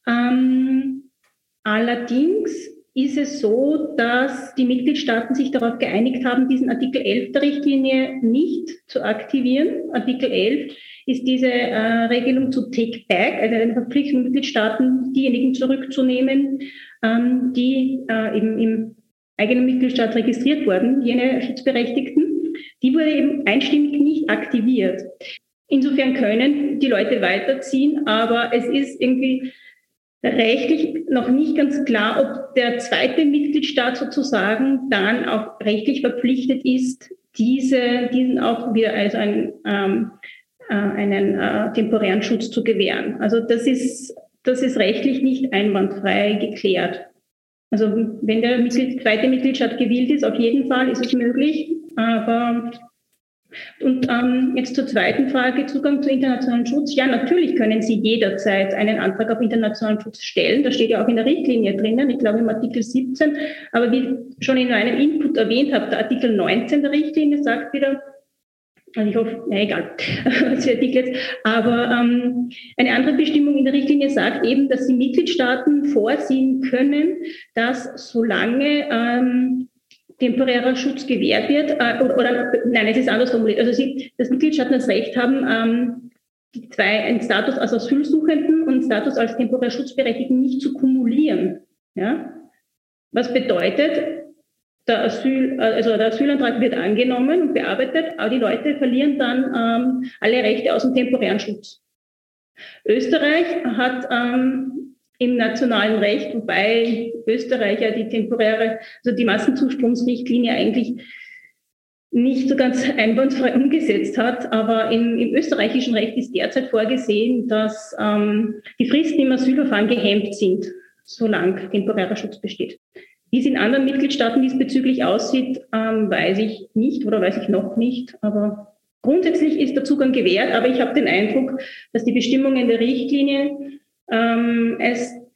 Allerdings ist es so, dass die Mitgliedstaaten sich darauf geeinigt haben, diesen Artikel 11 der Richtlinie nicht zu aktivieren. Artikel 11 ist diese Regelung zu Take Back, also eine Verpflichtung Mitgliedstaaten, diejenigen zurückzunehmen, die eben im eigenen Mitgliedstaat registriert wurden, jene Schutzberechtigten. Die wurde eben einstimmig nicht aktiviert. Insofern können die Leute weiterziehen, aber es ist irgendwie rechtlich noch nicht ganz klar, ob der zweite Mitgliedstaat sozusagen dann auch rechtlich verpflichtet ist, diesen auch wieder als einen temporären Schutz zu gewähren. Also das ist rechtlich nicht einwandfrei geklärt. Also wenn der zweite Mitgliedstaat gewillt ist, auf jeden Fall ist es möglich. Und jetzt zur zweiten Frage, Zugang zu internationalen Schutz. Ja, natürlich können Sie jederzeit einen Antrag auf internationalen Schutz stellen. Das steht ja auch in der Richtlinie drinnen, ich glaube im Artikel 17. Aber wie schon in einem Input erwähnt habe, der Artikel 19 der Richtlinie sagt wieder, also ich hoffe, ja egal, was für Artikel jetzt, aber eine andere Bestimmung in der Richtlinie sagt eben, dass die Mitgliedstaaten vorsehen können, dass solange temporärer Schutz gewährt wird, nein, es ist anders formuliert. Also dass Mitgliedstaaten das Recht haben, einen Status als Asylsuchenden und einen Status als temporär Schutzberechtigten nicht zu kumulieren. Ja? Was bedeutet, der Asylantrag wird angenommen und bearbeitet, aber die Leute verlieren dann alle Rechte aus dem temporären Schutz. Österreich hat im nationalen Recht, wobei Österreich ja die Massenzustromsrichtlinie eigentlich nicht so ganz einwandfrei umgesetzt hat, aber im österreichischen Recht ist derzeit vorgesehen, dass die Fristen im Asylverfahren gehemmt sind, solange temporärer Schutz besteht. Wie es in anderen Mitgliedstaaten diesbezüglich aussieht, weiß ich nicht oder weiß ich noch nicht, aber grundsätzlich ist der Zugang gewährt, aber ich habe den Eindruck, dass die Bestimmungen der Richtlinie es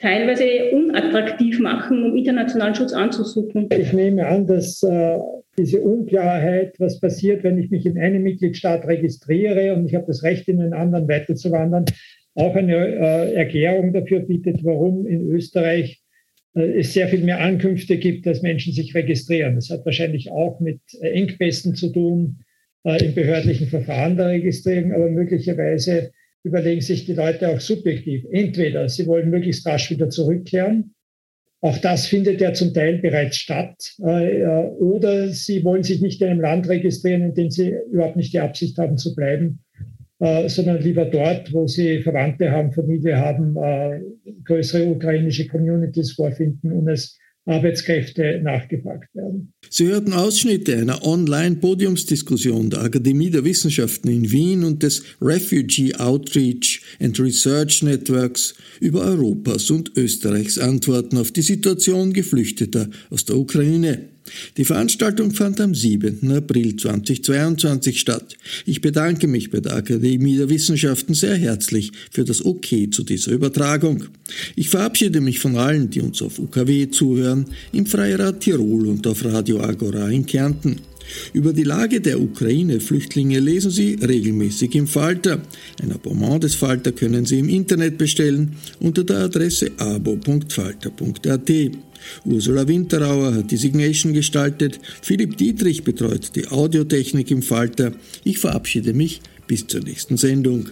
teilweise unattraktiv machen, um internationalen Schutz anzusuchen. Ich nehme an, dass diese Unklarheit, was passiert, wenn ich mich in einem Mitgliedstaat registriere und ich habe das Recht, in einen anderen weiterzuwandern, auch eine Erklärung dafür bietet, warum in Österreich es sehr viel mehr Ankünfte gibt, dass Menschen sich registrieren. Das hat wahrscheinlich auch mit Engpässen zu tun im behördlichen Verfahren der Registrierung, aber möglicherweise überlegen sich die Leute auch subjektiv. Entweder sie wollen möglichst rasch wieder zurückkehren, auch das findet ja zum Teil bereits statt, oder sie wollen sich nicht in einem Land registrieren, in dem sie überhaupt nicht die Absicht haben zu bleiben, sondern lieber dort, wo sie Verwandte haben, Familie haben, größere ukrainische Communities vorfinden und es Arbeitskräfte nachgefragt werden. Sie hörten Ausschnitte einer Online-Podiumsdiskussion der Akademie der Wissenschaften in Wien und des Refugee Outreach and Research Networks über Europas und Österreichs Antworten auf die Situation Geflüchteter aus der Ukraine. Die Veranstaltung fand am 7. April 2022 statt. Ich bedanke mich bei der Akademie der Wissenschaften sehr herzlich für das Okay zu dieser Übertragung. Ich verabschiede mich von allen, die uns auf UKW zuhören, im Freirad Tirol und auf Radio Agora in Kärnten. Über die Lage der Ukraine-Flüchtlinge lesen Sie regelmäßig im Falter. Ein Abonnement des Falter können Sie im Internet bestellen unter der Adresse abo.falter.at. Ursula Winterauer hat die Signation gestaltet, Philipp Dietrich betreut die Audiotechnik im Falter. Ich verabschiede mich bis zur nächsten Sendung.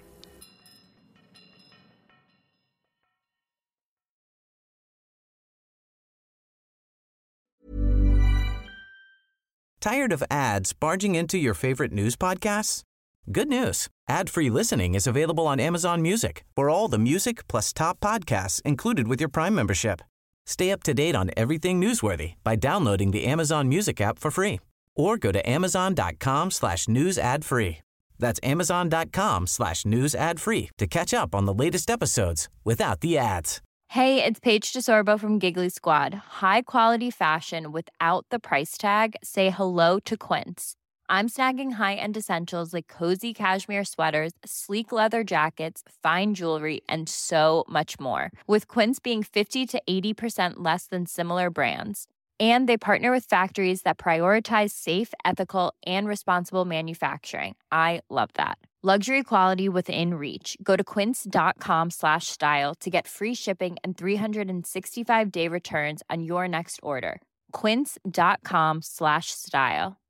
Tired of ads barging into your favorite news podcasts? Good news. Ad-free listening is available on Amazon Music for all the music plus top podcasts included with your Prime membership. Stay up to date on everything newsworthy by downloading the Amazon Music app for free or go to amazon.com/news ad free. That's amazon.com/news ad free to catch up on the latest episodes without the ads. Hey, it's Paige DeSorbo from Giggly Squad. High quality fashion without the price tag. Say hello to Quince. I'm snagging high-end essentials like cozy cashmere sweaters, sleek leather jackets, fine jewelry, and so much more. With Quince being 50 to 80% less than similar brands. And they partner with factories that prioritize safe, ethical, and responsible manufacturing. I love that. Luxury quality within reach. Go to quince.com/style to get free shipping and 365-day returns on your next order. Quince.com/style.